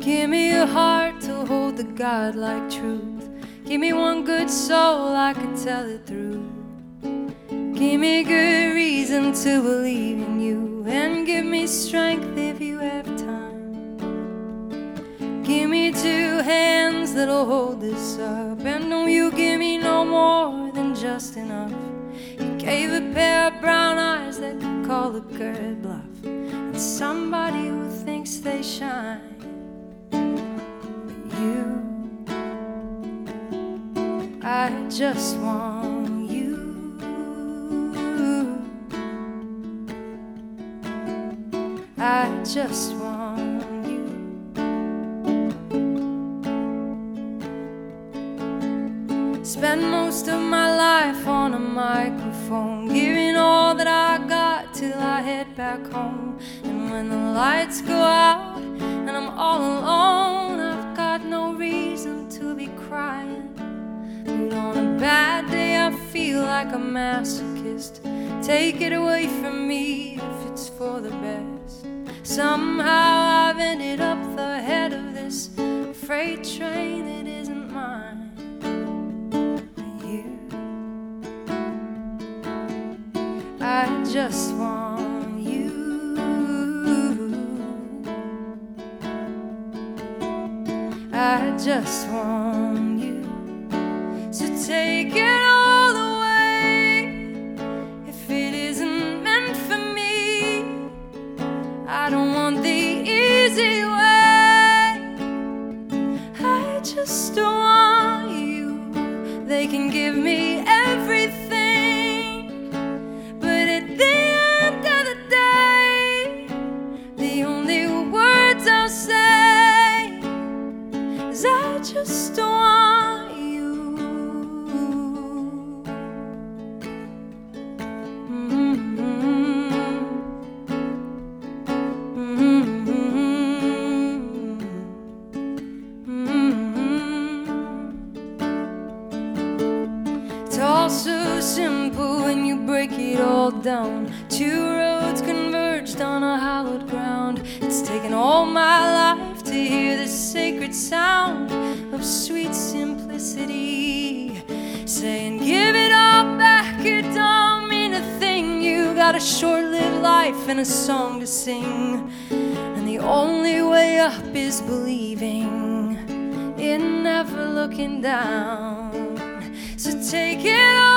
Give me a heart to hold the God-like truth. Give me one good soul I could tell it through. Give me good reason to believe in you, and give me strength if you have time. Give me two hands that'll hold this up, and don't you give me no more than just enough. You gave a pair of brown eyes that could call a girl bluff, and somebody who thinks they shine. But you, I just want you. I just want you. Spend most of my life on a microphone, giving all that I got till I head back home. And when the lights go out and I'm all alone, I've got no reason to be crying. But on a bad day I feel like a masochist. Take it away from me if it's for the best. Somehow I've ended up the head of this freight train that isn't mine. You, I just want you. I just want you. So take it all away if it isn't meant for me. I don't want the easy way. I just don't want you. They can give me everything, but at the end of the day, the only words I'll say is I just don't want you. It's all so simple when you break it all down. Two roads converged on a hallowed ground. It's taken all my life to hear the sacred sound of sweet simplicity, saying give it all back, it don't mean a thing. You got a short-lived life and a song to sing, and the only way up is believing in never looking down. So take it all